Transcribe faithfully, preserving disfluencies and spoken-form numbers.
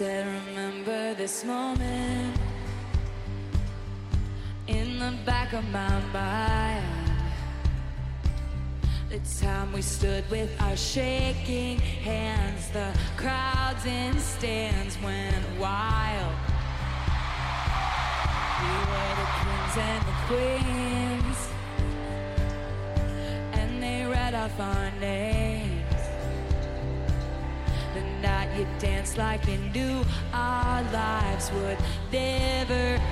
said, remember this moment in the back of my mind. The time we stood with our shaking hands, the crowds in stands went wild. We were the kings and the queens, and they read off our names. The night you danced like you knew our lives would never